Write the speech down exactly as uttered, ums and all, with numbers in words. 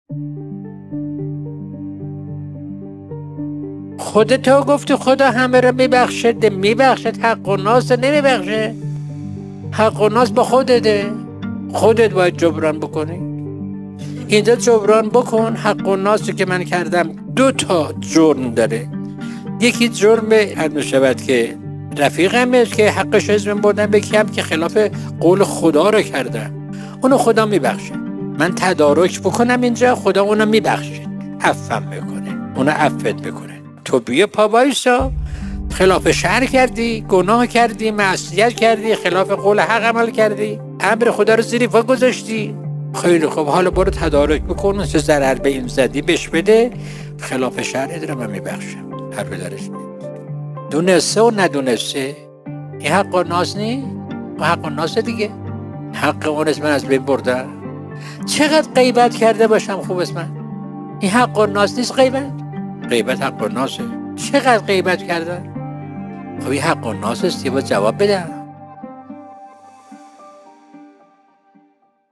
خودت گفتی خدا همه رو میبخشه، میبخشه. حق و ناس نمیبخشه. حق و ناس با خودته، خودت باید جبران بکنی. اینجا جبران بکن. حق و ناسی که من کردم دو تا جرم داره. یکی جرم انو شود که رفیقمه که حقش از من بردم بکیم که خلاف قول خدا رو کردم، اونو خدا میبخشه. من تدارک بکنم اینجا، خدا اونو میبخشه، عفوم میکنه، اونو عفوت میکنه. تو بیا پا بایسا، خلاف شرع کردی، گناه کردی، معصیت کردی، خلاف قول حق عمل کردی، امر خدا رو زیر پا گذاشتی. خیلی خوب، حالا برو تدارک بکن، چه ضرر به این زدی بهش بده، خلاف شرع رو من میبخشم. حرف درش دونسته و ندونسته این حق و ناس نی؟ و حق و ناس دیگه. حق اون از من از بین بردم. چقدر غیبت کرده باشم خوب است من، این حق و ناس نیست. غیبت غیبت حق و ناسه. چقدر غیبت کردن. خب این حق و ناس است، یه باید جواب بدم.